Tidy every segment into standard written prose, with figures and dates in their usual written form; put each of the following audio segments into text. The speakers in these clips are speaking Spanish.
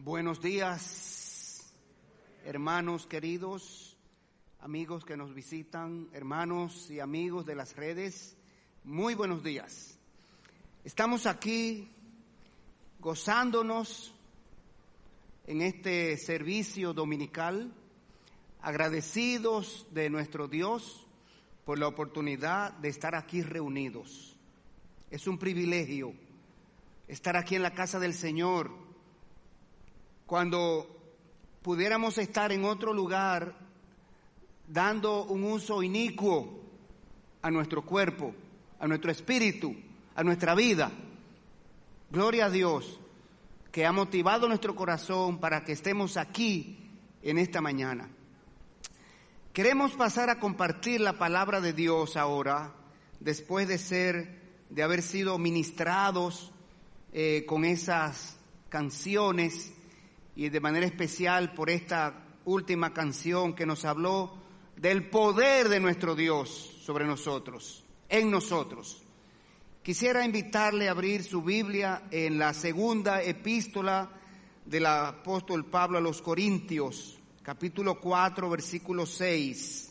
Buenos días, hermanos queridos, amigos que nos visitan, hermanos y amigos de las redes, muy buenos días. Estamos aquí gozándonos en este servicio dominical, agradecidos de nuestro Dios por la oportunidad de estar aquí reunidos. Es un privilegio estar aquí en la casa del Señor. Cuando pudiéramos estar en otro lugar dando un uso inicuo a nuestro cuerpo, a nuestro espíritu, a nuestra vida. Gloria a Dios que ha motivado nuestro corazón para que estemos aquí en esta mañana. Queremos pasar a compartir la palabra de Dios ahora, después de haber sido ministrados con esas canciones, y de manera especial por esta última canción que nos habló del poder de nuestro Dios sobre nosotros, en nosotros. Quisiera invitarle a abrir su Biblia en la segunda epístola del apóstol Pablo a los Corintios, capítulo 4, versículo 6.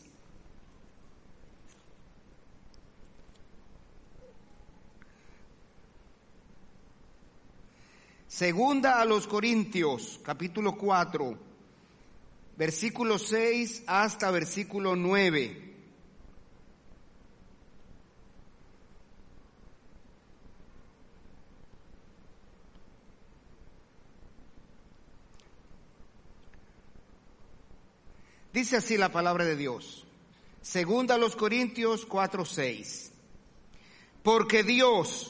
Segunda a los Corintios, capítulo 4, versículo 6 hasta versículo 9. Dice así la palabra de Dios. Segunda a los Corintios 4, 6. Porque Dios,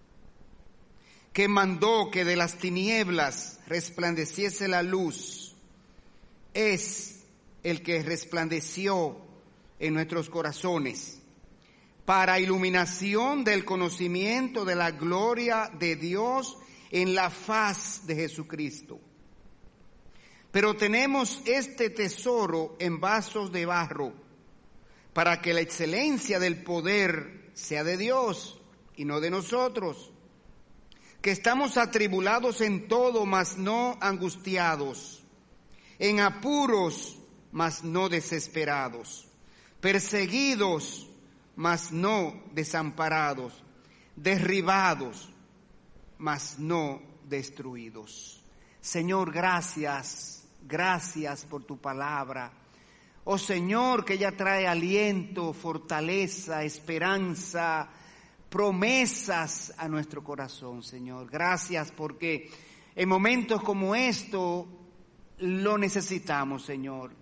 que mandó que de las tinieblas resplandeciese la luz, es el que resplandeció en nuestros corazones para iluminación del conocimiento de la gloria de Dios en la faz de Jesucristo. Pero tenemos este tesoro en vasos de barro, para que la excelencia del poder sea de Dios y no de nosotros, que estamos atribulados en todo, mas no angustiados, en apuros, mas no desesperados, perseguidos, mas no desamparados, derribados, mas no destruidos. Señor, gracias por tu palabra. Oh Señor, que ella trae aliento, fortaleza, esperanza, promesas a nuestro corazón, Señor. Gracias porque en momentos como esto lo necesitamos, Señor.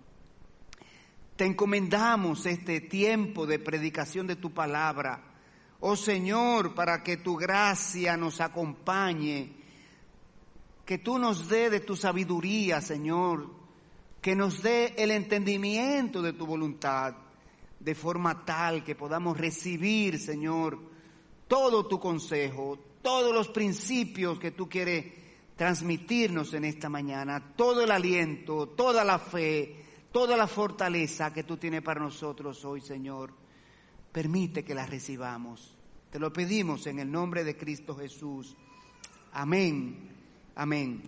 Te encomendamos este tiempo de predicación de tu palabra, oh Señor, para que tu gracia nos acompañe, que tú nos dé de tu sabiduría, Señor, que nos dé el entendimiento de tu voluntad, de forma tal que podamos recibir, Señor, todo tu consejo, todos los principios que tú quieres transmitirnos en esta mañana, todo el aliento, toda la fe, toda la fortaleza que tú tienes para nosotros hoy, Señor. Permite que la recibamos. Te lo pedimos en el nombre de Cristo Jesús. Amén. Amén.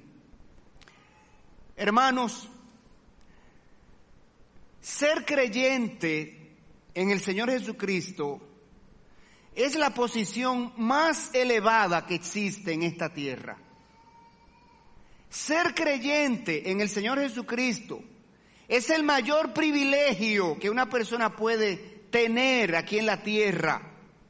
Hermanos, ser creyente en el Señor Jesucristo es la posición más elevada que existe en esta tierra. Ser creyente en el Señor Jesucristo es el mayor privilegio que una persona puede tener aquí en la tierra.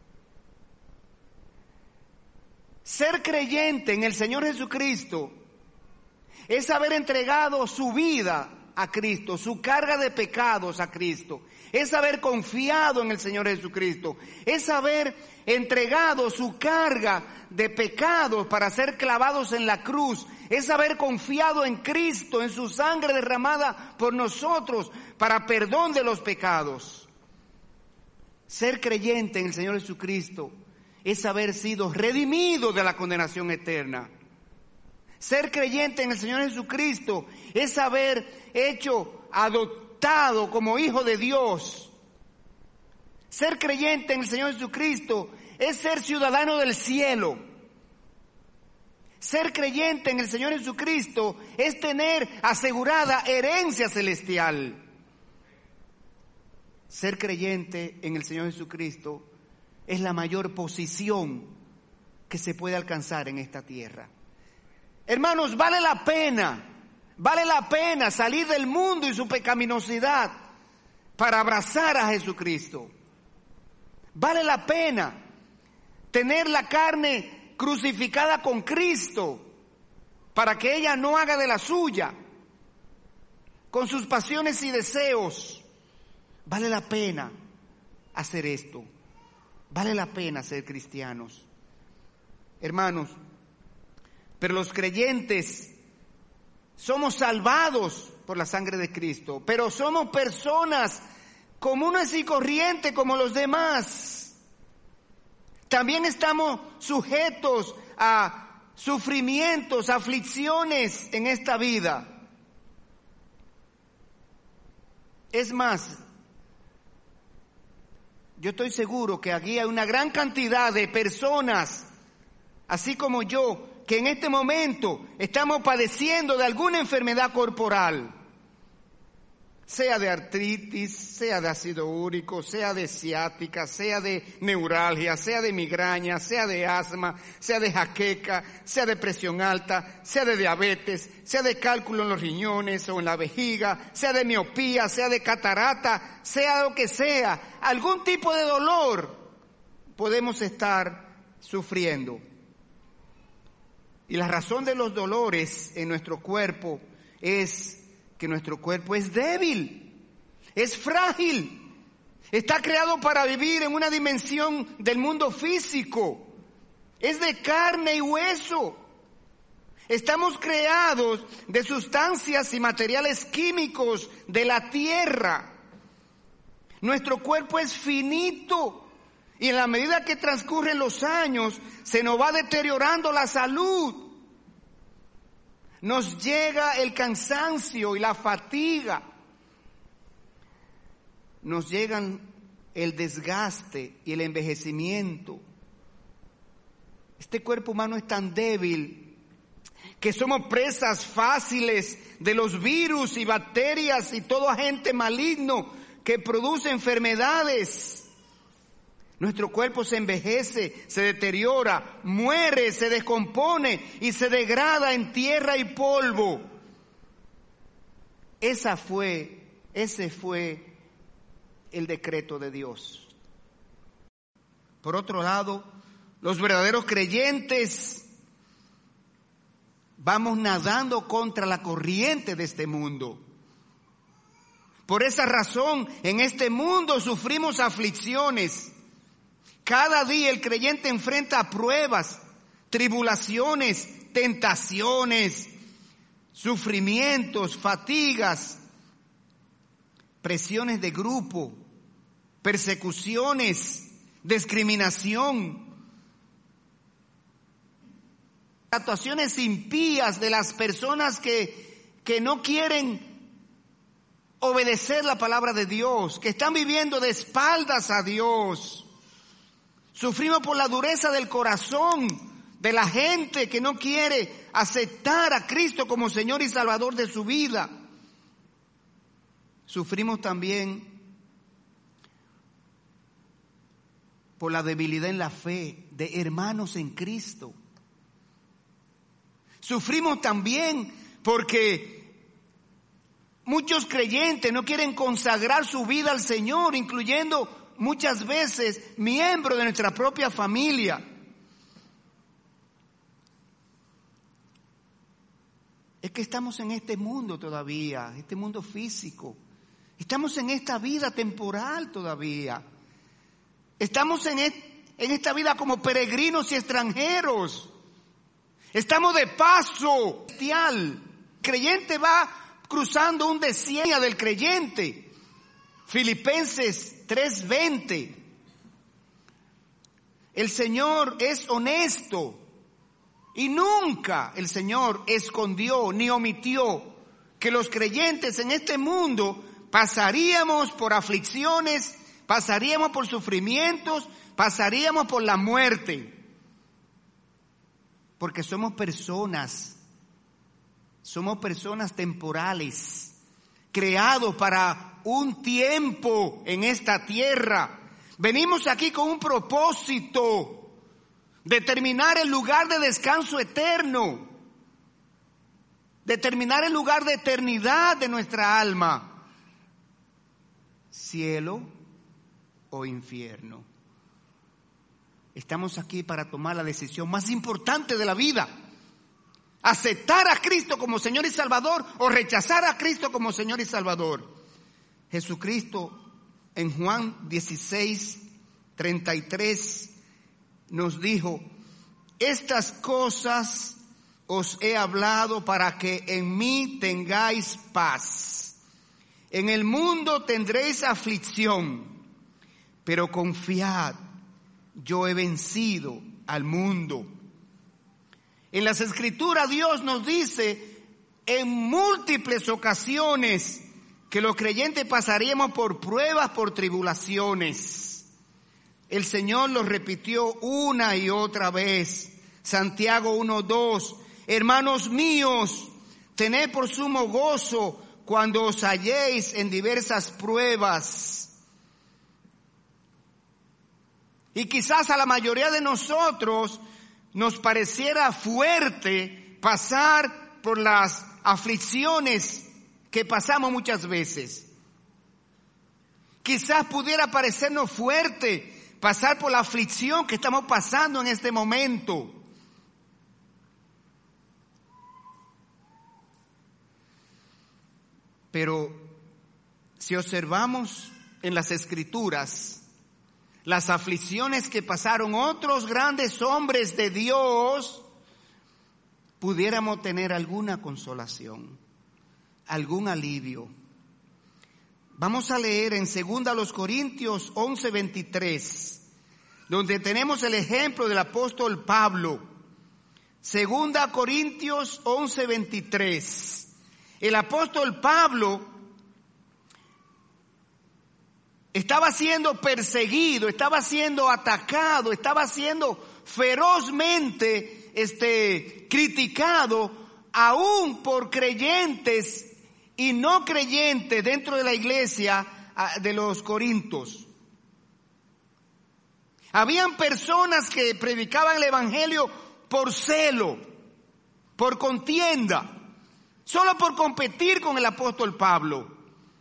Ser creyente en el Señor Jesucristo es haber entregado su vida a Cristo, su carga de pecados a Cristo. Es haber confiado en el Señor Jesucristo. Es haber entregado su carga de pecados para ser clavados en la cruz. Es haber confiado en Cristo, en su sangre derramada por nosotros para perdón de los pecados. Ser creyente en el Señor Jesucristo es haber sido redimido de la condenación eterna. Ser creyente en el Señor Jesucristo es haber hecho adoptado como hijo de Dios. Ser creyente en el Señor Jesucristo es ser ciudadano del cielo. Ser creyente en el Señor Jesucristo es tener asegurada herencia celestial. Ser creyente en el Señor Jesucristo es la mayor posición que se puede alcanzar en esta tierra. Hermanos, vale la pena salir del mundo y su pecaminosidad para abrazar a Jesucristo. Vale la pena tener la carne crucificada con Cristo para que ella no haga de la suya, con sus pasiones y deseos. Vale la pena hacer esto. Vale la pena ser cristianos. Hermanos, pero los creyentes somos salvados por la sangre de Cristo, pero somos personas comunes y corrientes como los demás. También estamos sujetos a sufrimientos, aflicciones en esta vida. Es más, yo estoy seguro que aquí hay una gran cantidad de personas, así como yo, que en este momento estamos padeciendo de alguna enfermedad corporal, sea de artritis, sea de ácido úrico, sea de ciática, sea de neuralgia, sea de migraña, sea de asma, sea de jaqueca, sea de presión alta, sea de diabetes, sea de cálculo en los riñones o en la vejiga, sea de miopía, sea de catarata, sea lo que sea, algún tipo de dolor podemos estar sufriendo. Y la razón de los dolores en nuestro cuerpo es que nuestro cuerpo es débil, es frágil, está creado para vivir en una dimensión del mundo físico, es de carne y hueso. Estamos creados de sustancias y materiales químicos de la tierra. Nuestro cuerpo es finito y en la medida que transcurren los años se nos va deteriorando la salud. Nos llega el cansancio y la fatiga. Nos llegan el desgaste y el envejecimiento. Este cuerpo humano es tan débil que somos presas fáciles de los virus y bacterias y todo agente maligno que produce enfermedades. Nuestro cuerpo se envejece, se deteriora, muere, se descompone y se degrada en tierra y polvo. Ese fue el decreto de Dios. Por otro lado, los verdaderos creyentes vamos nadando contra la corriente de este mundo. Por esa razón, en este mundo sufrimos aflicciones. Cada día el creyente enfrenta pruebas, tribulaciones, tentaciones, sufrimientos, fatigas, presiones de grupo, persecuciones, discriminación, actuaciones impías de las personas que no quieren obedecer la palabra de Dios, que están viviendo de espaldas a Dios. Sufrimos por la dureza del corazón de la gente que no quiere aceptar a Cristo como Señor y Salvador de su vida. Sufrimos también por la debilidad en la fe de hermanos en Cristo. Sufrimos también porque muchos creyentes no quieren consagrar su vida al Señor, incluyendo muchas veces miembros de nuestra propia familia. Es que estamos en este mundo todavía, este mundo físico. Estamos en esta vida temporal todavía. Estamos en esta vida como peregrinos y extranjeros. Estamos de paso. El creyente va cruzando un desierto del creyente. Filipenses 3:20. El Señor es honesto y nunca el Señor escondió ni omitió que los creyentes en este mundo pasaríamos por aflicciones, pasaríamos por sufrimientos, pasaríamos por la muerte. porque somos personas temporales, creados para un tiempo en esta tierra. Venimos aquí con un propósito: determinar el lugar de descanso eterno, determinar el lugar de eternidad de nuestra alma, cielo o infierno. Estamos aquí para tomar la decisión más importante de la vida: aceptar a Cristo como Señor y Salvador o rechazar a Cristo como Señor y Salvador. Jesucristo en Juan 16:33 nos dijo: estas cosas os he hablado para que en mí tengáis paz. En el mundo tendréis aflicción, pero confiad, yo he vencido al mundo. En las Escrituras Dios nos dice en múltiples ocasiones que los creyentes pasaríamos por pruebas, por tribulaciones. El Señor lo repitió una y otra vez. Santiago 1:2: hermanos míos, tened por sumo gozo cuando os halléis en diversas pruebas. Y quizás a la mayoría de nosotros nos pareciera fuerte pasar por las aflicciones que pasamos muchas veces. Quizás pudiera parecernos fuerte pasar por la aflicción que estamos pasando en este momento. Pero si observamos en las Escrituras las aflicciones que pasaron otros grandes hombres de Dios, pudiéramos tener alguna consolación, algún alivio. Vamos a leer en 2 Corintios 11:23, donde tenemos el ejemplo del apóstol Pablo. 2 Corintios 11:23. El apóstol Pablo estaba siendo perseguido, estaba siendo atacado, estaba siendo ferozmente criticado, aún por creyentes y no creyentes dentro de la iglesia de los Corintios. Habían personas que predicaban el evangelio por celo, por contienda, solo por competir con el apóstol Pablo.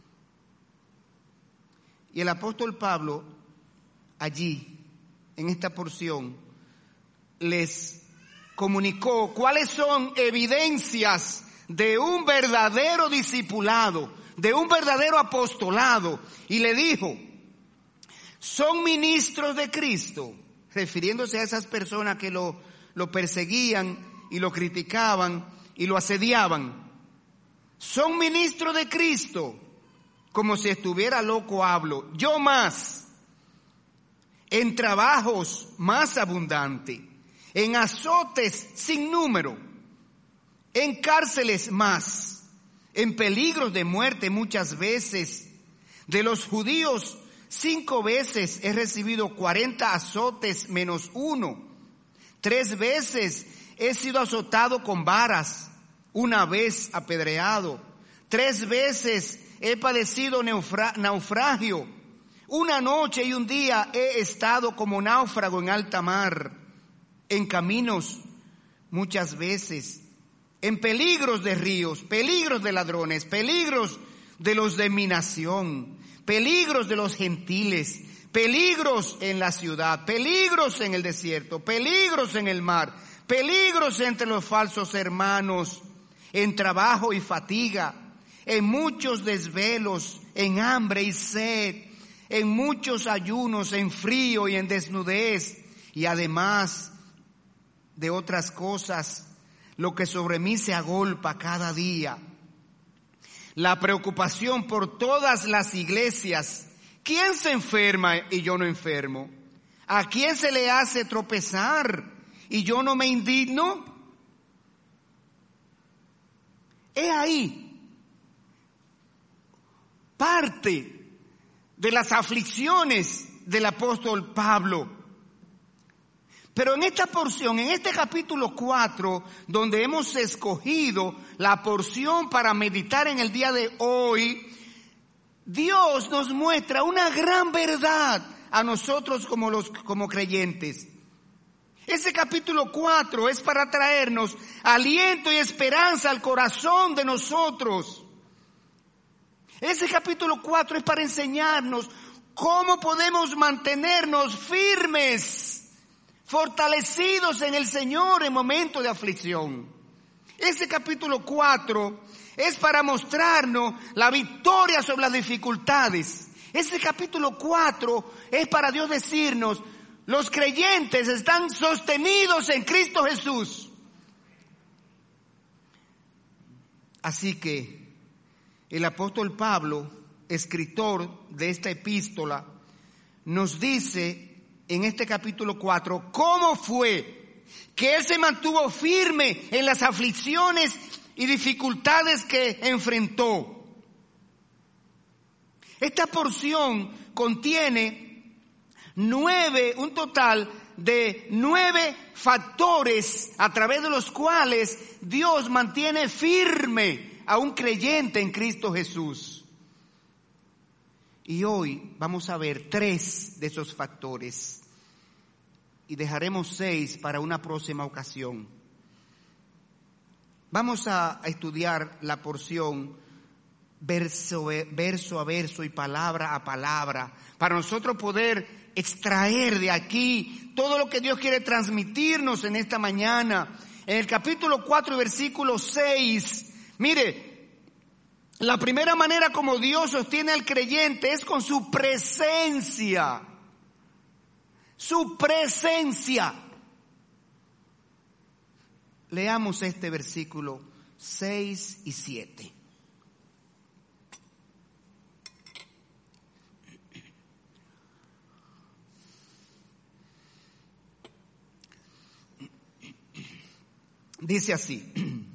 Y el apóstol Pablo, allí, en esta porción, les comunicó cuáles son evidencias de un verdadero discipulado, de un verdadero apostolado. Y le dijo: son ministros de Cristo, refiriéndose a esas personas que lo perseguían y lo criticaban y lo asediaban. Son ministros de Cristo. Como si estuviera loco hablo. Yo más, en trabajos más abundantes, en azotes sin número, en cárceles más, en peligros de muerte muchas veces. De los judíos 5 veces he recibido 40 azotes menos 1. 3 veces he sido azotado con varas, 1 vez apedreado. 3 veces he padecido naufragio. 1 noche y 1 día he estado como náufrago en alta mar, en caminos muchas veces, en peligros de ríos, peligros de ladrones, peligros de los de mi nación, peligros de los gentiles, peligros en la ciudad, peligros en el desierto, peligros en el mar, peligros entre los falsos hermanos, en trabajo y fatiga, en muchos desvelos, en hambre y sed, en muchos ayunos, en frío y en desnudez, y además de otras cosas, lo que sobre mí se agolpa cada día. La preocupación por todas las iglesias. ¿Quién se enferma y yo no enfermo? ¿A quién se le hace tropezar y yo no me indigno? He ahí parte de las aflicciones del apóstol Pablo. Pero en esta porción, en este capítulo 4, donde hemos escogido la porción para meditar en el día de hoy, Dios nos muestra una gran verdad a nosotros como creyentes. Ese capítulo 4 es para traernos aliento y esperanza al corazón de nosotros. Ese capítulo 4 es para enseñarnos cómo podemos mantenernos firmes, fortalecidos en el Señor en momentos de aflicción. Ese capítulo 4 es para mostrarnos la victoria sobre las dificultades. Ese capítulo 4 es para Dios decirnos: los creyentes están sostenidos en Cristo Jesús. Así que el apóstol Pablo, escritor de esta epístola, nos dice en este capítulo 4 cómo fue que él se mantuvo firme en las aflicciones y dificultades que enfrentó. Esta porción contiene un total de 9 factores a través de los cuales Dios mantiene firme a un creyente en Cristo Jesús. Y hoy vamos a ver 3 de esos factores y dejaremos 6 para una próxima ocasión. Vamos a estudiar la porción verso a verso y palabra a palabra, para nosotros poder extraer de aquí todo lo que Dios quiere transmitirnos en esta mañana. En el capítulo 4, versículo 6, mire, la primera manera como Dios sostiene al creyente es con su presencia. Su presencia. Leamos este versículo 6 y 7. Dice así: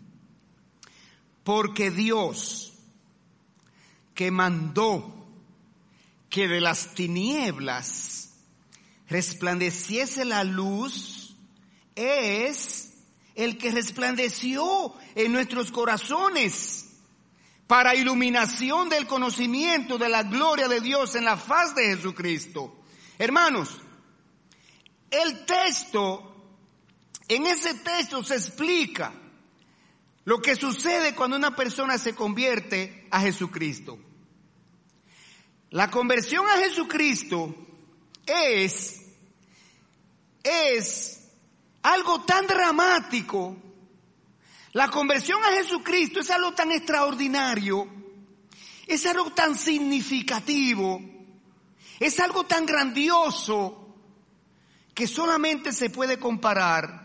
porque Dios, que mandó que de las tinieblas resplandeciese la luz, es el que resplandeció en nuestros corazones para iluminación del conocimiento de la gloria de Dios en la faz de Jesucristo. Hermanos, en ese texto se explica lo que sucede cuando una persona se convierte a Jesucristo. La conversión a Jesucristo es algo tan dramático. La conversión a Jesucristo es algo tan extraordinario, es algo tan significativo, es algo tan grandioso que solamente se puede comparar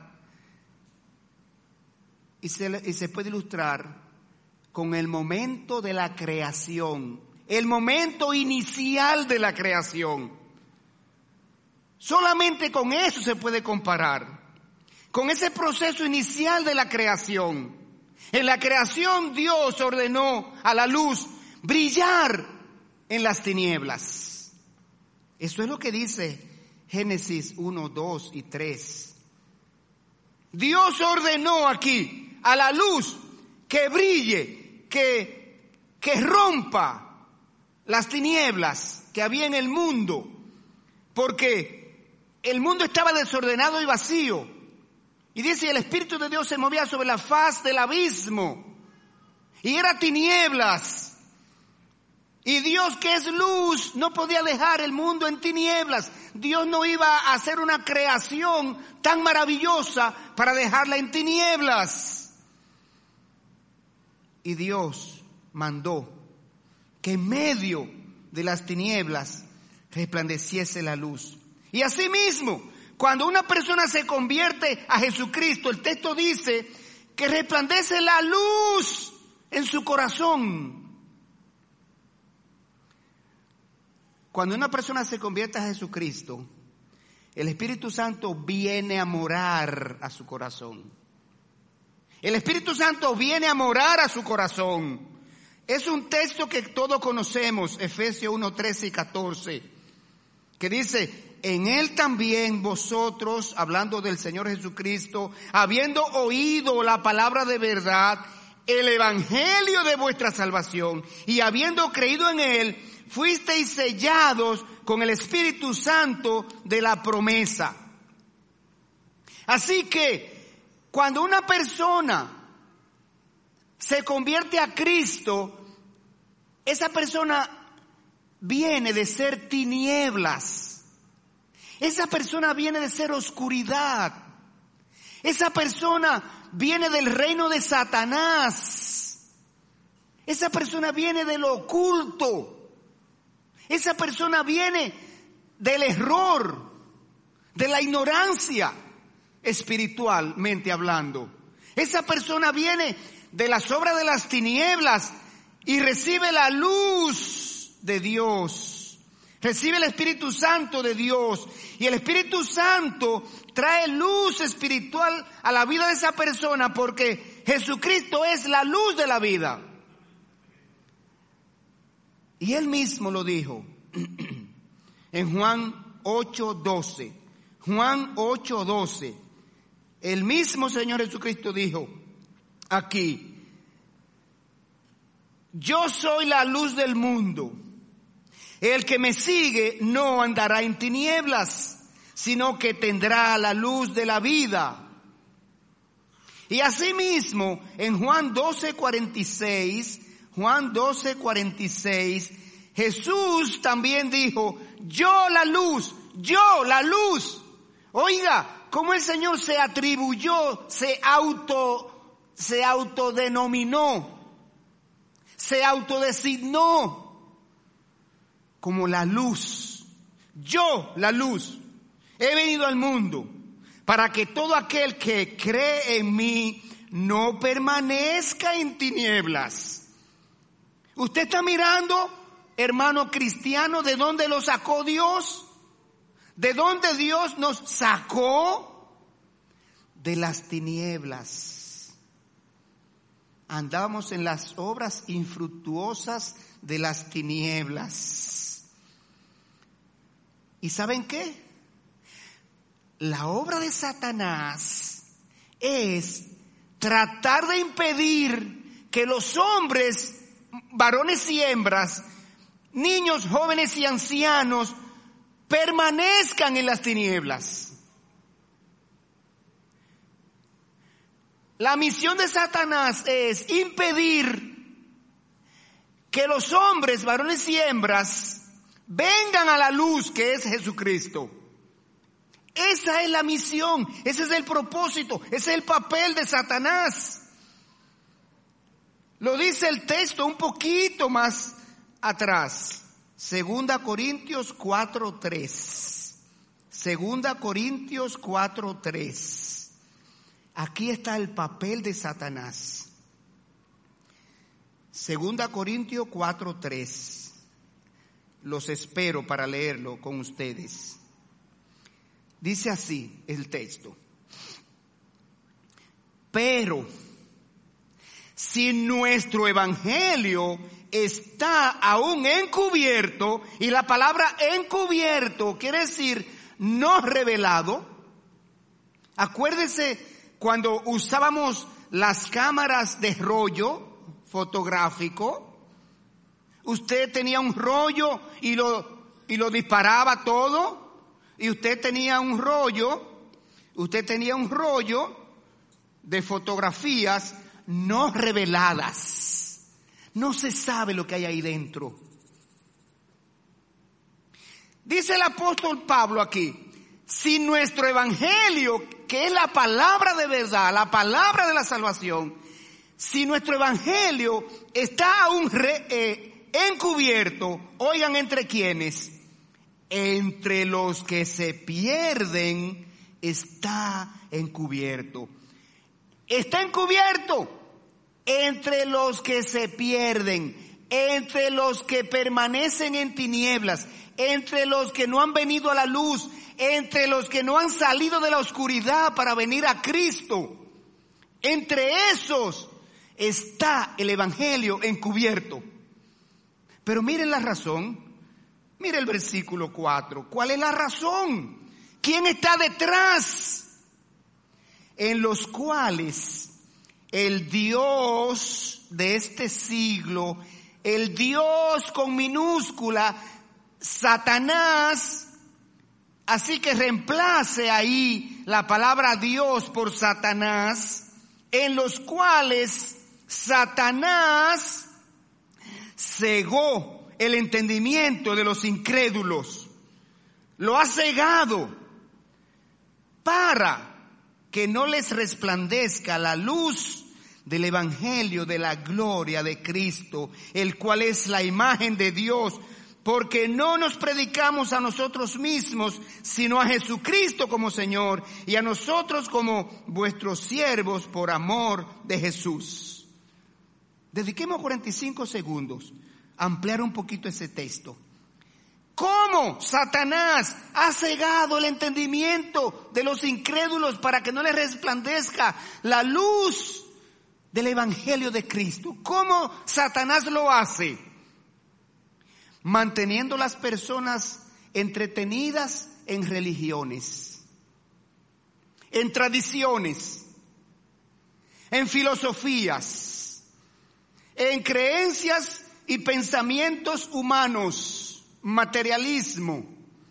y se puede ilustrar con el momento de la creación, el momento inicial de la creación. Solamente con eso se puede comparar, con ese proceso inicial de la creación. En la creación Dios ordenó a la luz brillar en las tinieblas. Eso es lo que dice Génesis 1, 2 y 3. Dios ordenó aquí a la luz que brille, que rompa las tinieblas que había en el mundo, porque el mundo estaba desordenado y vacío. Y dice, el Espíritu de Dios se movía sobre la faz del abismo, y era tinieblas. Y Dios, que es luz, no podía dejar el mundo en tinieblas. Dios no iba a hacer una creación tan maravillosa para dejarla en tinieblas. Y Dios mandó que en medio de las tinieblas resplandeciese la luz. Y asimismo, cuando una persona se convierte a Jesucristo, el texto dice que resplandece la luz en su corazón. Cuando una persona se convierte a Jesucristo, el Espíritu Santo viene a morar a su corazón. El Espíritu Santo viene a morar a su corazón. Es un texto que todos conocemos, Efesios 1, 13 y 14, que dice: en Él también vosotros, hablando del Señor Jesucristo, habiendo oído la palabra de verdad, el evangelio de vuestra salvación, y habiendo creído en Él, fuisteis sellados con el Espíritu Santo de la promesa. Así que, cuando una persona se convierte a Cristo, esa persona viene de ser tinieblas. Esa persona viene de ser oscuridad. Esa persona viene del reino de Satanás. Esa persona viene de lo oculto. Esa persona viene del error, de la ignorancia espiritualmente hablando. Esa persona viene de las obras de las tinieblas y recibe la luz de Dios. Recibe el Espíritu Santo de Dios. Y el Espíritu Santo trae luz espiritual a la vida de esa persona, porque Jesucristo es la luz de la vida. Y Él mismo lo dijo en Juan 8:12. Juan 8:12. El mismo Señor Jesucristo dijo aquí: yo soy la luz del mundo. El que me sigue no andará en tinieblas, sino que tendrá la luz de la vida. Y asimismo, en Juan 12:46, Jesús también dijo: yo la luz. Oiga, cómo el Señor se atribuyó, se autodenominó, se autodesignó como la luz. Yo, la luz, he venido al mundo para que todo aquel que cree en mí no permanezca en tinieblas. Usted está mirando, hermano cristiano, ¿de dónde lo sacó Dios? ¿De dónde Dios nos sacó? De las tinieblas. Andábamos en las obras infructuosas de las tinieblas. ¿Y saben qué? La obra de Satanás es tratar de impedir que los hombres, varones y hembras, niños, jóvenes y ancianos, permanezcan en las tinieblas. La misión de Satanás es impedir que los hombres, varones y hembras, vengan a la luz que es Jesucristo. Esa es la misión, ese es el propósito, ese es el papel de Satanás. Lo dice el texto un poquito más atrás. 2 Corintios 4:3. 2 Corintios 4:3. Aquí está el papel de Satanás. 2 Corintios 4:3. Los espero para leerlo con ustedes. Dice así el texto: pero si nuestro evangelio está aún encubierto, y la palabra encubierto quiere decir no revelado. Acuérdese cuando usábamos las cámaras de rollo fotográfico. Usted tenía un rollo y lo disparaba todo. Y usted tenía un rollo de fotografías no reveladas. No se sabe lo que hay ahí dentro. Dice el apóstol Pablo aquí: si nuestro evangelio, que es la palabra de verdad, la palabra de la salvación, si nuestro evangelio está aún encubierto, oigan, ¿entre quiénes? Entre los que se pierden está encubierto. Está encubierto entre los que se pierden, entre los que permanecen en tinieblas, entre los que no han venido a la luz, entre los que no han salido de la oscuridad para venir a Cristo. Entre esos está el evangelio encubierto. Pero miren la razón. Mire el versículo 4. ¿Cuál es la razón? ¿Quién está detrás? En los cuales el Dios de este siglo, el Dios con minúscula, Satanás, así que reemplace ahí la palabra Dios por Satanás, en los cuales Satanás cegó el entendimiento de los incrédulos, lo ha cegado para que no les resplandezca la luz del evangelio de la gloria de Cristo, el cual es la imagen de Dios, porque no nos predicamos a nosotros mismos, sino a Jesucristo como Señor y a nosotros como vuestros siervos por amor de Jesús. Dediquemos 45 segundos a ampliar un poquito ese texto. ¿Cómo Satanás ha cegado el entendimiento de los incrédulos para que no les resplandezca la luz del evangelio de Cristo? ¿Cómo Satanás lo hace? Manteniendo las personas entretenidas en religiones, en tradiciones, en filosofías, en creencias y pensamientos humanos, materialismo.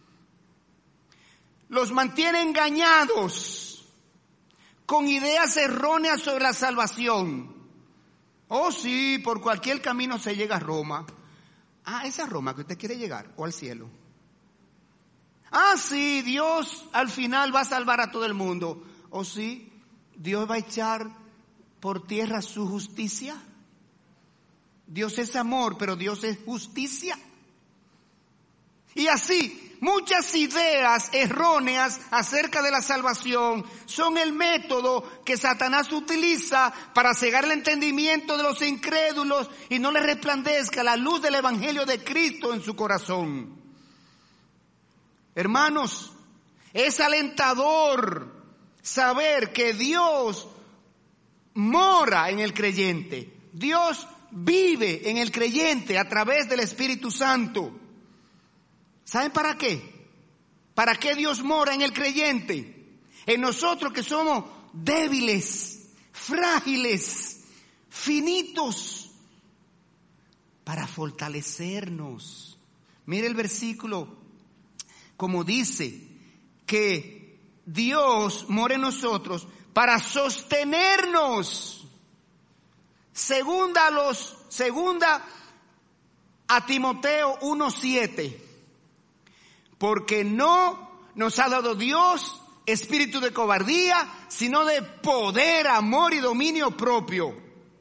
Los mantiene engañados con ideas erróneas sobre la salvación. Oh sí, por cualquier camino se llega a Roma. Ah, esa Roma que usted quiere llegar, o al cielo. Ah, sí, Dios al final va a salvar a todo el mundo. Oh sí, Dios va a echar por tierra su justicia. Dios es amor, pero Dios es justicia. Y así, muchas ideas erróneas acerca de la salvación son el método que Satanás utiliza para cegar el entendimiento de los incrédulos y no les resplandezca la luz del evangelio de Cristo en su corazón. Hermanos, es alentador saber que Dios mora en el creyente. Dios vive en el creyente a través del Espíritu Santo. ¿Saben para qué? ¿Para qué Dios mora en el creyente? En nosotros que somos débiles, frágiles, finitos, para fortalecernos. Mire el versículo, como dice, que Dios mora en nosotros para sostenernos. Segunda a Timoteo 1:7. Porque no nos ha dado Dios espíritu de cobardía, sino de poder, amor y dominio propio.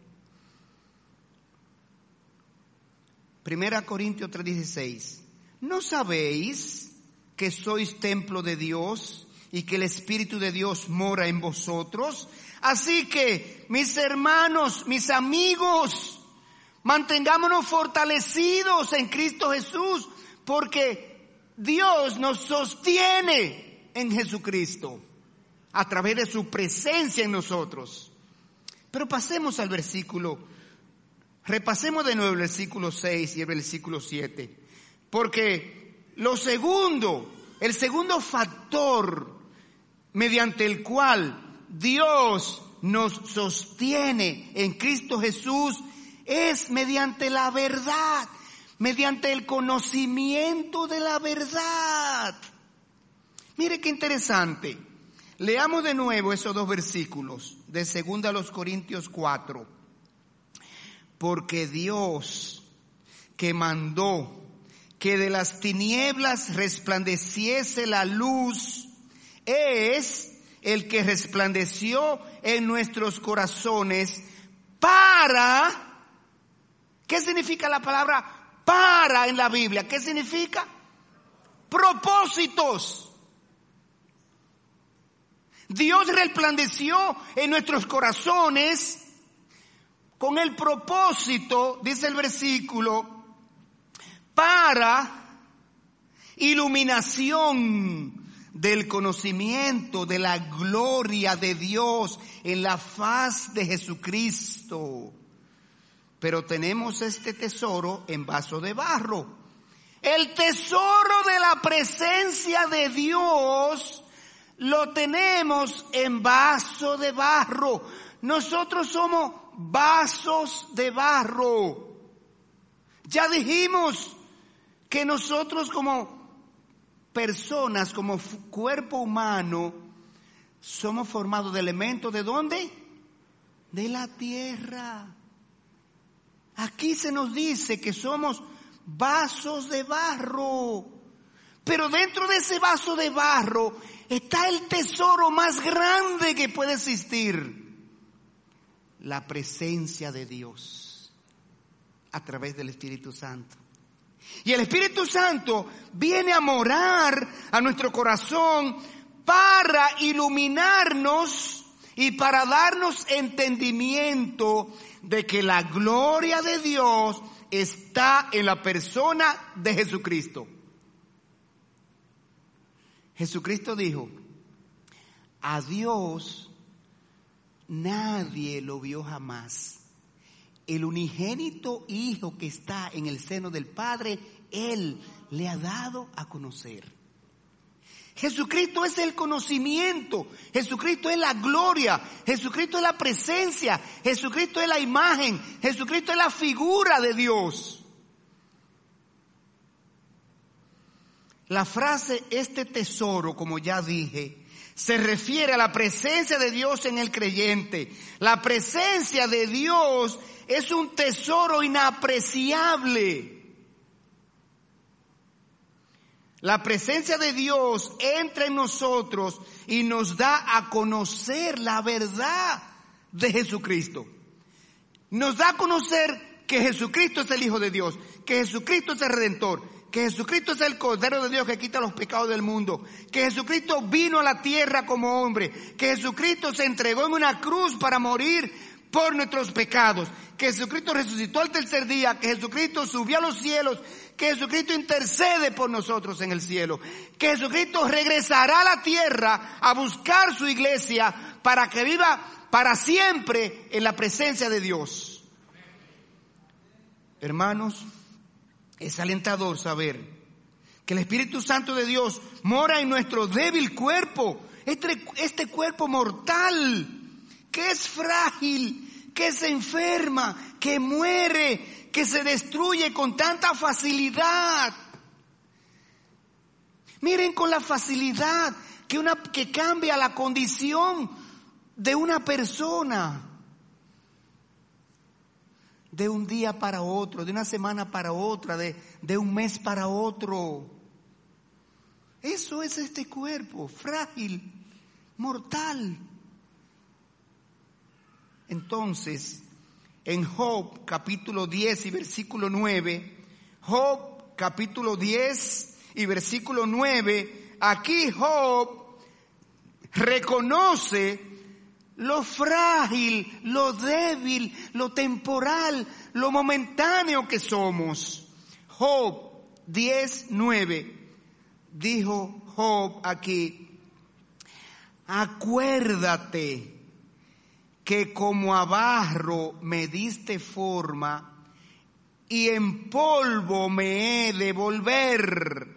1 Corintios 3:16. ¿No sabéis que sois templo de Dios y que el Espíritu de Dios mora en vosotros? Así que, mis hermanos, mis amigos, mantengámonos fortalecidos en Cristo Jesús, porque Dios nos sostiene en Jesucristo a través de su presencia en nosotros. Pero pasemos al versículo, repasemos de nuevo el versículo 6 y el versículo 7. Porque el segundo factor mediante el cual Dios nos sostiene en Cristo Jesús es mediante la verdad. Mediante el conocimiento de la verdad. Mire qué interesante. Leamos de nuevo esos dos versículos de 2 Corintios 4. Porque Dios, que mandó que de las tinieblas resplandeciese la luz, es el que resplandeció en nuestros corazones para... ¿Qué significa la palabra para en la Biblia? ¿Qué significa? Propósitos. Dios resplandeció en nuestros corazones con el propósito, dice el versículo, para iluminación del conocimiento de la gloria de Dios en la faz de Jesucristo. Pero tenemos este tesoro en vaso de barro, El tesoro de la presencia de Dios lo tenemos en vaso de barro. Nosotros somos vasos de barro. Ya dijimos que nosotros como personas, como cuerpo humano, somos formados de elementos ¿de dónde? De la tierra. Aquí se nos dice que somos vasos de barro. Pero dentro de ese vaso de barro está el tesoro más grande que puede existir. La presencia de Dios a través del Espíritu Santo. Y el Espíritu Santo viene a morar a nuestro corazón para iluminarnos y para darnos entendimiento de que la gloria de Dios está en la persona de Jesucristo. Jesucristo dijo, a Dios nadie lo vio jamás. El unigénito Hijo que está en el seno del Padre, Él le ha dado a conocer. Jesucristo es el conocimiento, Jesucristo es la gloria, Jesucristo es la presencia, Jesucristo es la imagen, Jesucristo es la figura de Dios. La frase este tesoro, como ya dije, se refiere a la presencia de Dios en el creyente. La presencia de Dios es un tesoro inapreciable. La presencia de Dios entra en nosotros y nos da a conocer la verdad de Jesucristo. Nos da a conocer que Jesucristo es el Hijo de Dios, que Jesucristo es el Redentor, que Jesucristo es el Cordero de Dios que quita los pecados del mundo, que Jesucristo vino a la tierra como hombre, que Jesucristo se entregó en una cruz para morir por nuestros pecados, que Jesucristo resucitó al tercer día, que Jesucristo subió a los cielos, que Jesucristo intercede por nosotros en el cielo, que Jesucristo regresará a la tierra a buscar su iglesia para que viva para siempre en la presencia de Dios. Hermanos, es alentador saber que el Espíritu Santo de Dios mora en nuestro débil cuerpo, este cuerpo mortal, que es frágil, que se enferma, que muere, que se destruye con tanta facilidad. Miren con la facilidad que cambia la condición de una persona. De un día para otro, de una semana para otra, de un mes para otro. Eso es este cuerpo frágil, mortal. Entonces, en Job capítulo 10 y versículo 9, Job capítulo 10 y versículo 9, aquí Job reconoce lo frágil, lo débil, lo temporal, lo momentáneo que somos. Job 10:9, dijo Job aquí, acuérdate que como a barro me diste forma y en polvo me he de volver.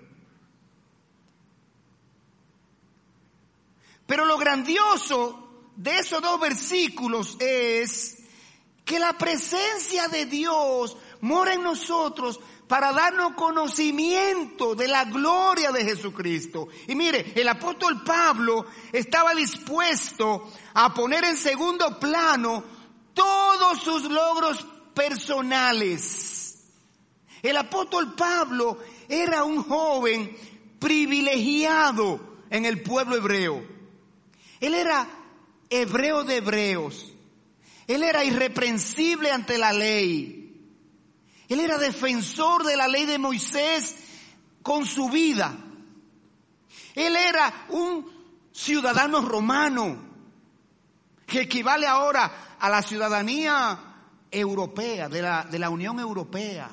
Pero lo grandioso de esos dos versículos es que la presencia de Dios mora en nosotros para darnos conocimiento de la gloria de Jesucristo. Y mire, el apóstol Pablo estaba dispuesto a poner en segundo plano todos sus logros personales. El apóstol Pablo era un joven privilegiado en el pueblo hebreo. Él era hebreo de hebreos. Él era irreprensible ante la ley. Él era defensor de la ley de Moisés con su vida. Él era un ciudadano romano, que equivale ahora a la ciudadanía europea, de la Unión Europea,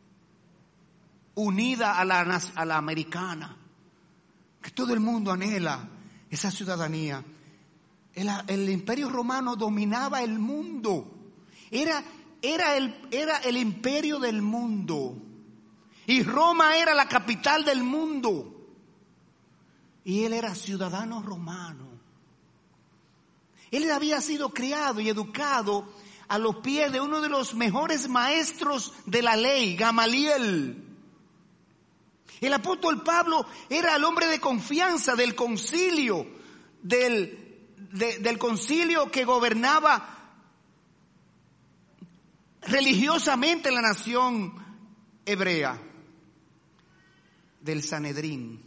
unida a la americana, que todo el mundo anhela esa ciudadanía. El Imperio Romano dominaba el mundo. Era el imperio del mundo. y Roma era la capital del mundo. Y él era ciudadano romano. Él había sido criado y educado a los pies de uno de los mejores maestros de la ley, Gamaliel. El apóstol Pablo era el hombre de confianza del concilio, del concilio que gobernaba religiosamente la nación hebrea, del Sanedrín.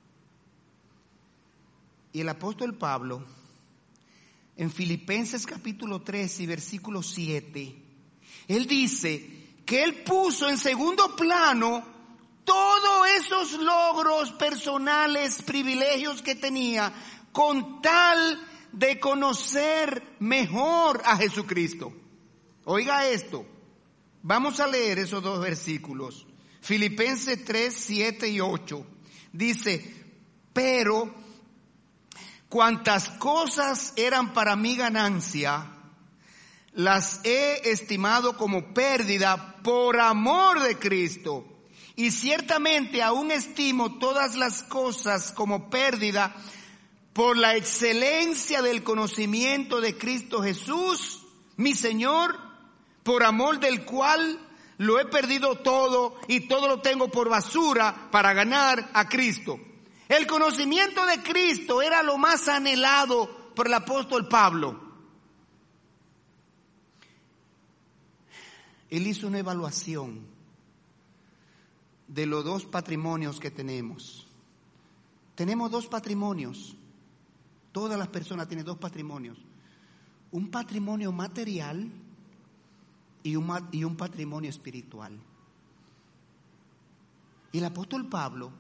Y el apóstol Pablo, en Filipenses capítulo 3 y versículo 7, él dice que él puso en segundo plano todos esos logros personales, privilegios que tenía, con tal de conocer mejor a Jesucristo. Oiga esto, vamos a leer esos dos versículos. Filipenses 3, 7 y 8. Dice, pero cuantas cosas eran para mi ganancia, las he estimado como pérdida por amor de Cristo. Y ciertamente aún estimo todas las cosas como pérdida por la excelencia del conocimiento de Cristo Jesús, mi Señor, por amor del cual lo he perdido todo y todo lo tengo por basura para ganar a Cristo. El conocimiento de Cristo era lo más anhelado por el apóstol Pablo. Él hizo una evaluación de los dos patrimonios que tenemos. Tenemos dos patrimonios. Todas las personas tienen dos patrimonios. Un patrimonio material y un patrimonio espiritual. Y el apóstol Pablo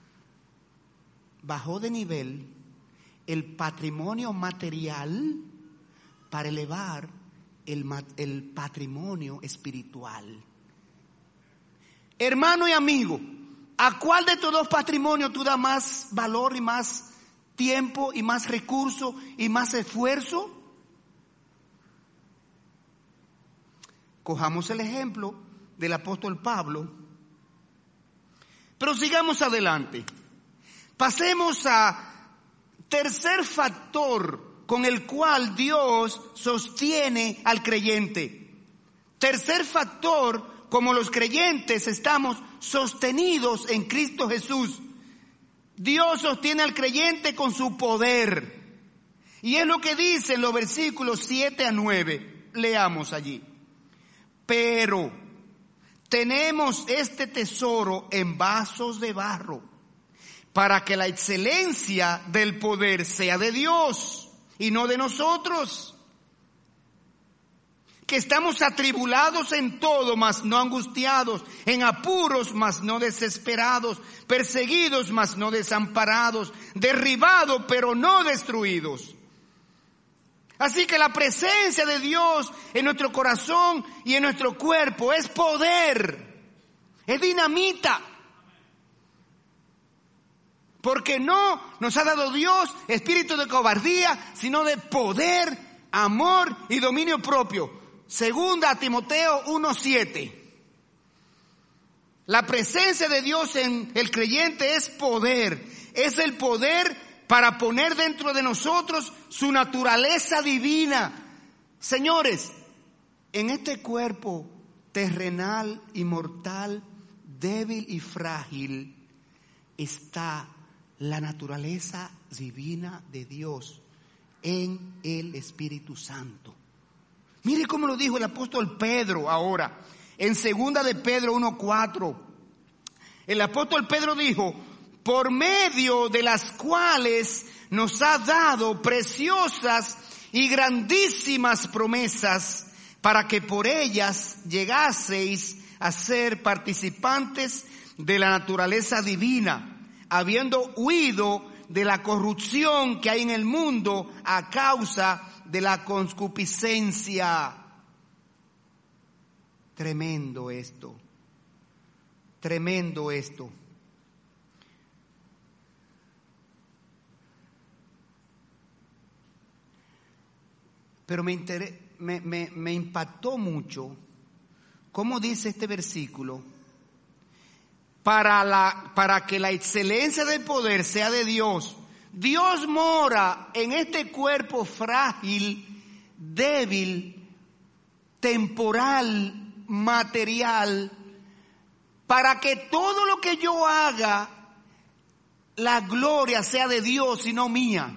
bajó de nivel el patrimonio material para elevar el patrimonio espiritual. Hermano y amigo, ¿a cuál de estos dos patrimonios tú das más valor y más tiempo y más recursos y más esfuerzo? Cojamos el ejemplo del apóstol Pablo, pero sigamos adelante. Pasemos a tercer factor con el cual Dios sostiene al creyente. Tercer factor, como los creyentes estamos sostenidos en Cristo Jesús. Dios sostiene al creyente con su poder. Y es lo que dice en los versículos 7 a 9. Leamos allí. Pero tenemos este tesoro en vasos de barro, para que la excelencia del poder sea de Dios y no de nosotros, que estamos atribulados en todo, mas no angustiados, en apuros, mas no desesperados, perseguidos, mas no desamparados, derribados, pero no destruidos. Así que la presencia de Dios en nuestro corazón y en nuestro cuerpo es poder, es dinamita. Porque no nos ha dado Dios espíritu de cobardía, sino de poder, amor y dominio propio. Segunda a Timoteo 1:7. La presencia de Dios en el creyente es poder. Es el poder para poner dentro de nosotros su naturaleza divina. Señores, en este cuerpo terrenal y mortal, débil y frágil, está la naturaleza divina de Dios en el Espíritu Santo. Mire cómo lo dijo el apóstol Pedro ahora, en segunda de Pedro 1:4. El apóstol Pedro dijo, por medio de las cuales nos ha dado preciosas y grandísimas promesas, para que por ellas llegaseis a ser participantes de la naturaleza divina, habiendo huido de la corrupción que hay en el mundo a causa de la concupiscencia. Tremendo esto. Tremendo esto. Pero me impactó mucho cómo dice este versículo para que la excelencia del poder sea de Dios. Dios mora en este cuerpo frágil, débil, temporal, material, para que todo lo que yo haga, la gloria sea de Dios y no mía.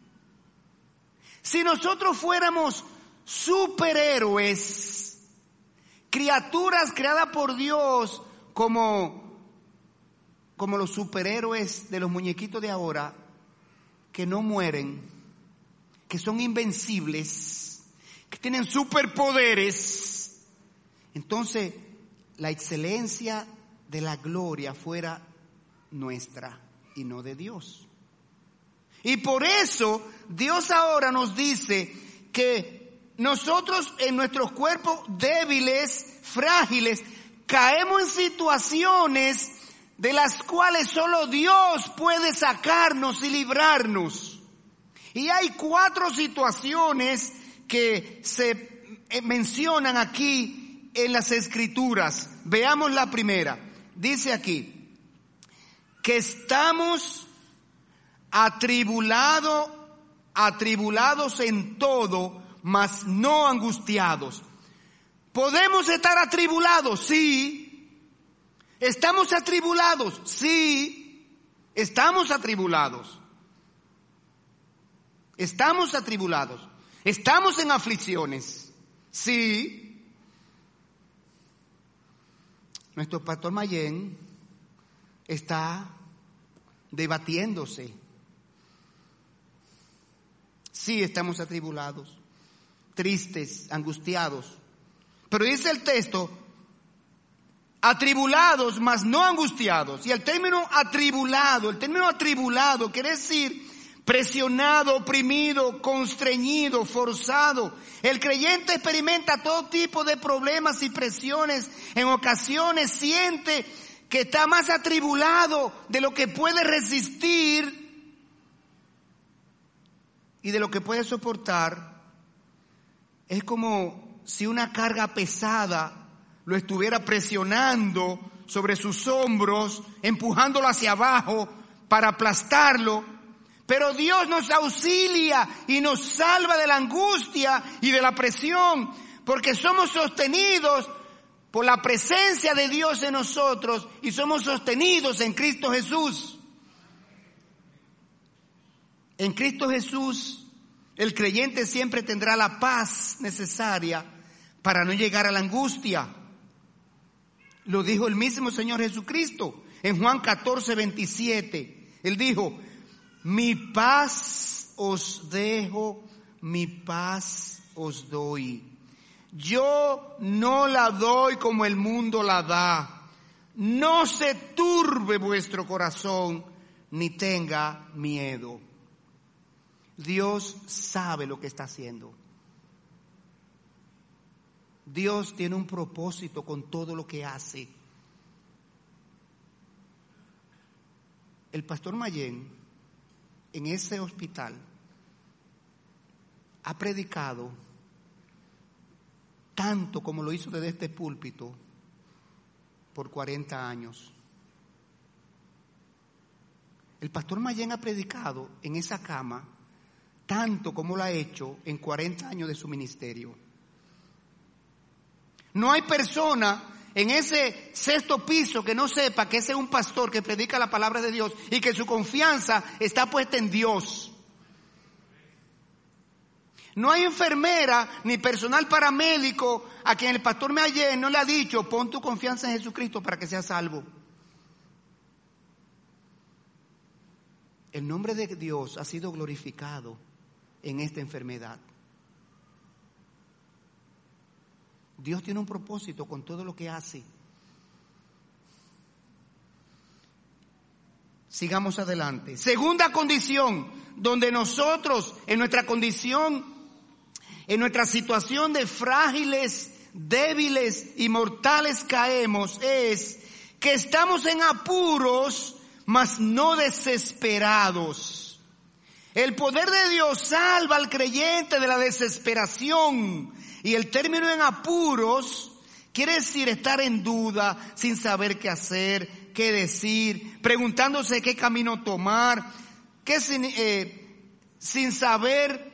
Si nosotros fuéramos superhéroes, criaturas creadas por Dios como los superhéroes de los muñequitos de ahora, que no mueren, que son invencibles, que tienen superpoderes, entonces la excelencia de la gloria fuera nuestra y no de Dios. Y por eso Dios ahora nos dice que nosotros en nuestros cuerpos débiles, frágiles, caemos en situaciones de las cuales solo Dios puede sacarnos y librarnos. Y hay 4 situaciones que se mencionan aquí en las Escrituras. Veamos la primera. Dice aquí que estamos atribulados en todo, mas no angustiados. ¿Podemos estar atribulados? Sí. ¿Estamos atribulados? Sí, estamos atribulados. Estamos atribulados. Estamos en aflicciones. Sí. Nuestro pastor Mayén está debatiéndose. Sí, estamos atribulados, tristes, angustiados. Pero dice el texto, atribulados, mas no angustiados. Y el término atribulado quiere decir presionado, oprimido, constreñido, forzado. El creyente experimenta todo tipo de problemas y presiones. En ocasiones siente que está más atribulado de lo que puede resistir y de lo que puede soportar. Es como si una carga pesada lo estuviera presionando sobre sus hombros, empujándolo hacia abajo para aplastarlo. Pero Dios nos auxilia y nos salva de la angustia y de la presión, porque somos sostenidos por la presencia de Dios en nosotros y somos sostenidos en Cristo Jesús. En Cristo Jesús, el creyente siempre tendrá la paz necesaria para no llegar a la angustia. Lo dijo el mismo Señor Jesucristo en Juan 14:27. Él dijo, mi paz os dejo, mi paz os doy. Yo no la doy como el mundo la da. No se turbe vuestro corazón, ni tenga miedo. Dios sabe lo que está haciendo. Dios tiene un propósito con todo lo que hace. El pastor Mayén, en ese hospital, ha predicado tanto como lo hizo desde este púlpito por 40 años. El pastor Mayén ha predicado en esa cama tanto como lo ha hecho en 40 años de su ministerio. No hay persona en ese 6º piso que no sepa que ese es un pastor que predica la palabra de Dios y que su confianza está puesta en Dios. No hay enfermera ni personal paramédico a quien el pastor Mayén no le ha dicho, pon tu confianza en Jesucristo para que seas salvo. El nombre de Dios ha sido glorificado en esta enfermedad. Dios tiene un propósito con todo lo que hace. Sigamos adelante. Segunda condición, donde nosotros en nuestra condición, en nuestra situación de frágiles, débiles y mortales caemos, es que estamos en apuros, mas no desesperados. El poder de Dios salva al creyente de la desesperación. Y el término en apuros quiere decir estar en duda, sin saber qué hacer, qué decir, preguntándose qué camino tomar, sin saber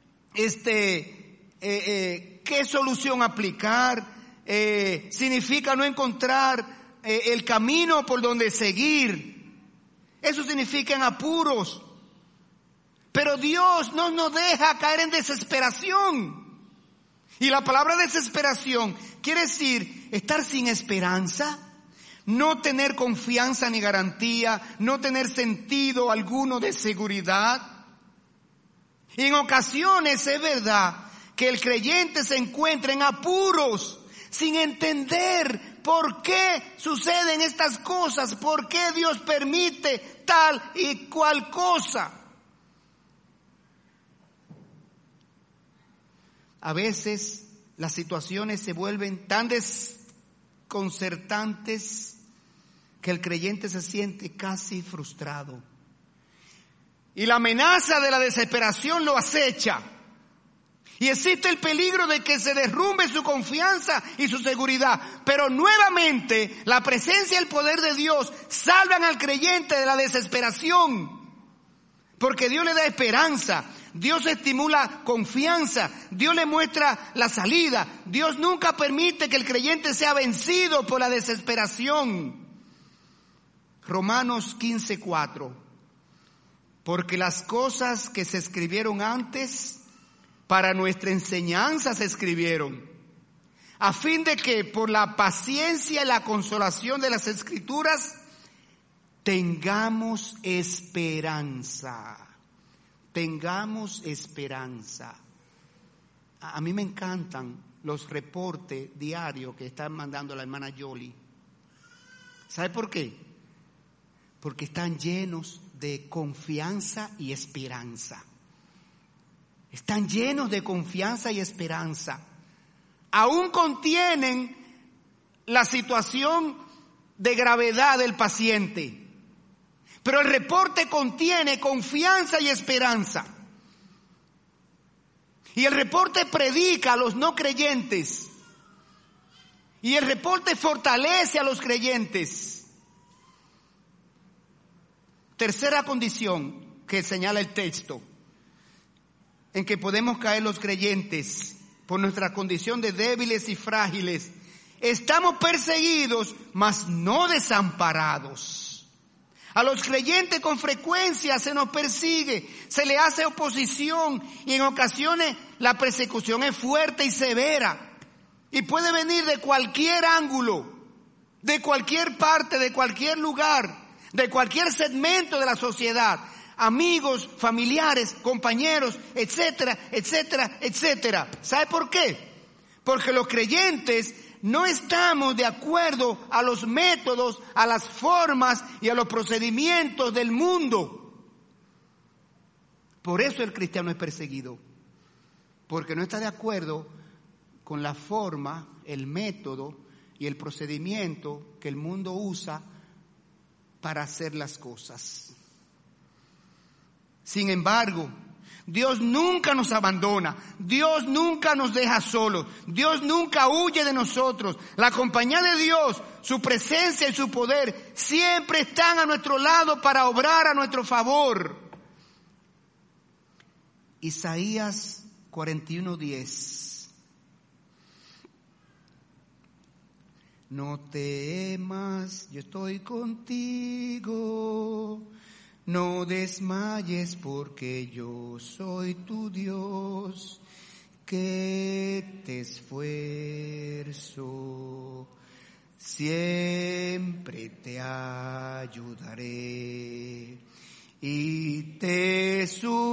qué solución aplicar. Significa no encontrar el camino por donde seguir. Eso significa en apuros. Pero Dios no nos deja caer en desesperación. Y la palabra desesperación quiere decir estar sin esperanza, no tener confianza ni garantía, no tener sentido alguno de seguridad. Y en ocasiones es verdad que el creyente se encuentra en apuros, sin entender por qué suceden estas cosas, por qué Dios permite tal y cual cosa. A veces las situaciones se vuelven tan desconcertantes que el creyente se siente casi frustrado. Y la amenaza de la desesperación lo acecha. Y existe el peligro de que se derrumbe su confianza y su seguridad. Pero nuevamente la presencia y el poder de Dios salvan al creyente de la desesperación. Porque Dios le da esperanza. Dios estimula confianza, Dios le muestra la salida. Dios nunca permite que el creyente sea vencido por la desesperación. Romanos 15:4. Porque las cosas que se escribieron antes, para nuestra enseñanza se escribieron, a fin de que por la paciencia y la consolación de las Escrituras tengamos esperanza. Tengamos esperanza. A mí me encantan los reportes diarios que están mandando la hermana Yoli. ¿Sabe por qué? Porque están llenos de confianza y esperanza. Están llenos de confianza y esperanza. Aún contienen la situación de gravedad del paciente. Pero el reporte contiene confianza y esperanza. Y el reporte predica a los no creyentes. Y el reporte fortalece a los creyentes. Tercera condición que señala el texto, en que podemos caer los creyentes por nuestra condición de débiles y frágiles. Estamos perseguidos, mas no desamparados. A los creyentes con frecuencia se nos persigue, se le hace oposición y en ocasiones la persecución es fuerte y severa y puede venir de cualquier ángulo, de cualquier parte, de cualquier lugar, de cualquier segmento de la sociedad, amigos, familiares, compañeros, etcétera, etcétera, etcétera. ¿Sabe por qué? Porque los creyentes no estamos de acuerdo a los métodos, a las formas y a los procedimientos del mundo. Por eso el cristiano es perseguido, porque no está de acuerdo con la forma, el método y el procedimiento que el mundo usa para hacer las cosas. Sin embargo, Dios nunca nos abandona, Dios nunca nos deja solos, Dios nunca huye de nosotros. La compañía de Dios, su presencia y su poder siempre están a nuestro lado para obrar a nuestro favor. Isaías 41:10. No temas, yo estoy contigo. No desmayes porque yo soy tu Dios, que te esfuerzo, siempre te ayudaré y te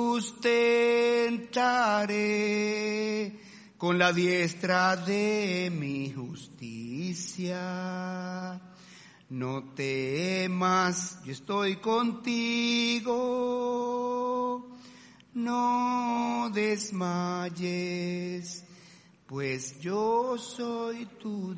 sustentaré con la diestra de mi justicia. No temas, yo estoy contigo, no desmayes, pues yo soy tu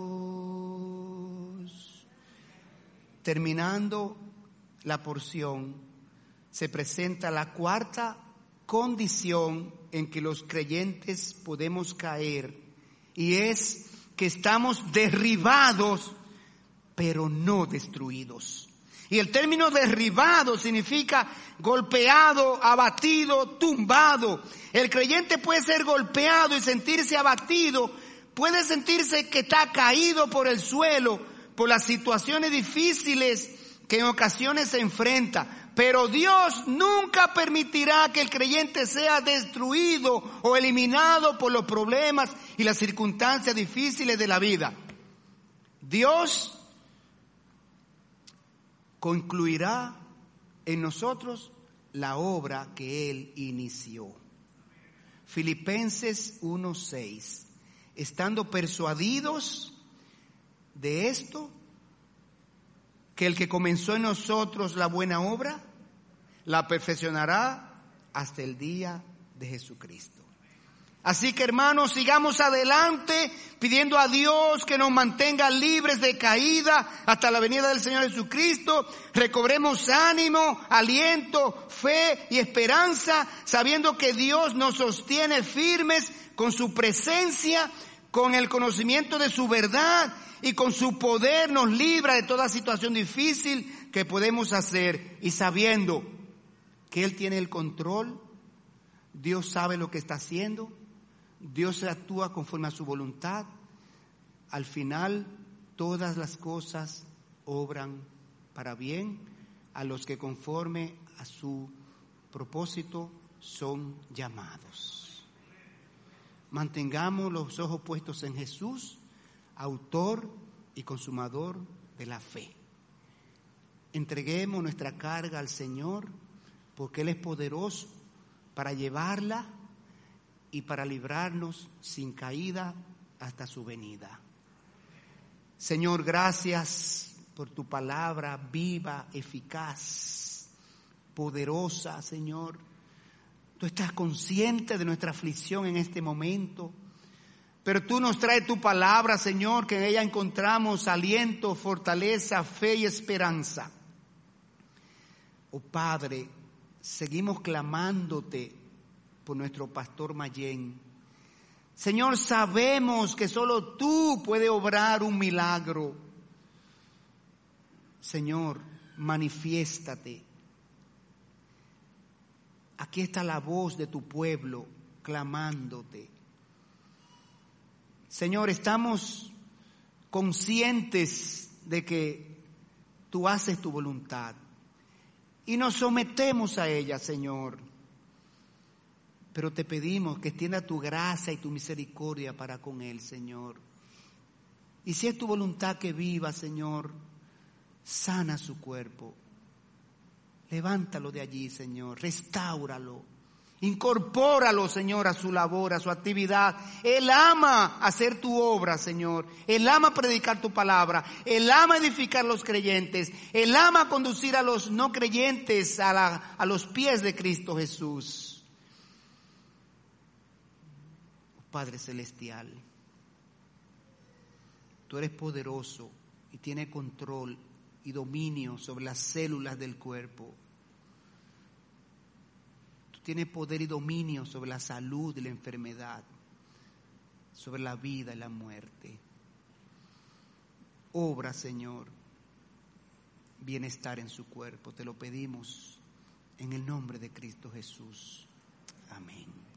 Dios. Terminando la porción, se presenta la cuarta condición en que los creyentes podemos caer, y es que estamos derribados pero no destruidos. Y el término derribado significa golpeado, abatido, tumbado. El creyente puede ser golpeado y sentirse abatido, puede sentirse que está caído por el suelo, por las situaciones difíciles que en ocasiones se enfrenta. Pero Dios nunca permitirá que el creyente sea destruido o eliminado por los problemas y las circunstancias difíciles de la vida. Dios concluirá en nosotros la obra que Él inició. Filipenses 1:6. Estando persuadidos de esto, que el que comenzó en nosotros la buena obra, la perfeccionará hasta el día de Jesucristo. Así que, hermanos, sigamos adelante pidiendo a Dios que nos mantenga libres de caída hasta la venida del Señor Jesucristo. Recobremos ánimo, aliento, fe y esperanza, sabiendo que Dios nos sostiene firmes con su presencia, con el conocimiento de su verdad y con su poder nos libra de toda situación difícil que podemos hacer, y sabiendo que Él tiene el control, Dios sabe lo que está haciendo, Dios actúa conforme a su voluntad. Al final, todas las cosas obran para bien a los que conforme a su propósito son llamados. Mantengamos los ojos puestos en Jesús, autor y consumador de la fe. Entreguemos nuestra carga al Señor, porque Él es poderoso para llevarla y para librarnos sin caída hasta su venida. Señor, gracias por tu palabra viva, eficaz, poderosa, Señor. Tú estás consciente de nuestra aflicción en este momento, pero tú nos traes tu palabra, Señor, que en ella encontramos aliento, fortaleza, fe y esperanza. Oh Padre, seguimos clamándote por nuestro pastor Mayén. Señor, sabemos que solo tú puedes obrar un milagro. Señor, manifiéstate. Aquí está la voz de tu pueblo clamándote. Señor, estamos conscientes de que tú haces tu voluntad y nos sometemos a ella, Señor. Pero te pedimos que extienda tu gracia y tu misericordia para con él, Señor. Y si es tu voluntad que viva, Señor, sana su cuerpo. Levántalo de allí, Señor, restáuralo. Incorpóralo, Señor, a su labor, a su actividad. Él ama hacer tu obra, Señor. Él ama predicar tu palabra. Él ama edificar a los creyentes. Él ama conducir a los no creyentes a los pies de Cristo Jesús. Padre Celestial, tú eres poderoso y tienes control y dominio sobre las células del cuerpo. Tú tienes poder y dominio sobre la salud y la enfermedad, sobre la vida y la muerte. Obra, Señor, bienestar en su cuerpo. Te lo pedimos en el nombre de Cristo Jesús. Amén.